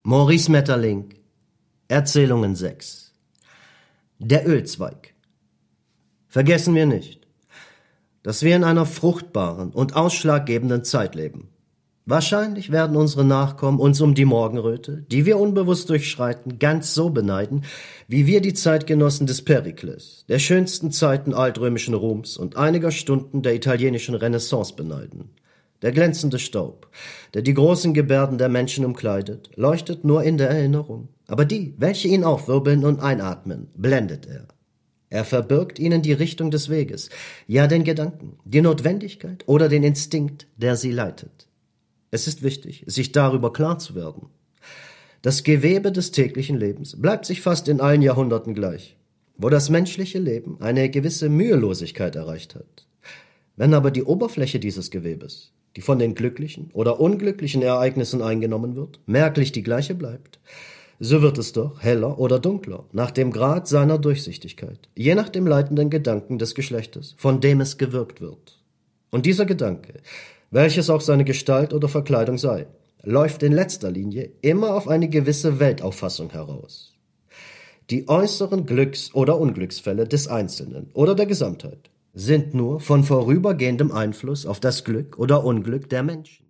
Maurice Maeterlinck, Erzählungen 6. Der Ölzweig. Vergessen wir nicht, dass wir in einer fruchtbaren und ausschlaggebenden Zeit leben. Wahrscheinlich werden unsere Nachkommen uns um die Morgenröte, die wir unbewusst durchschreiten, ganz so beneiden, wie wir die Zeitgenossen des Perikles, der schönsten Zeiten altrömischen Ruhms und einiger Stunden der italienischen Renaissance beneiden. Der glänzende Staub, der die großen Gebärden der Menschen umkleidet, leuchtet nur in der Erinnerung. Aber die, welche ihn aufwirbeln und einatmen, blendet er. Er verbirgt ihnen die Richtung des Weges, ja den Gedanken, die Notwendigkeit oder den Instinkt, der sie leitet. Es ist wichtig, sich darüber klar zu werden. Das Gewebe des täglichen Lebens bleibt sich fast in allen Jahrhunderten gleich, wo das menschliche Leben eine gewisse Mühelosigkeit erreicht hat. Wenn aber die Oberfläche dieses Gewebes, die von den glücklichen oder unglücklichen Ereignissen eingenommen wird, merklich die gleiche bleibt, so wird es doch heller oder dunkler, nach dem Grad seiner Durchsichtigkeit, je nach dem leitenden Gedanken des Geschlechtes, von dem es gewirkt wird. Und dieser Gedanke, welches auch seine Gestalt oder Verkleidung sei, läuft in letzter Linie immer auf eine gewisse Weltauffassung heraus. Die äußeren Glücks- oder Unglücksfälle des Einzelnen oder der Gesamtheit sind nur von vorübergehendem Einfluss auf das Glück oder Unglück der Menschen.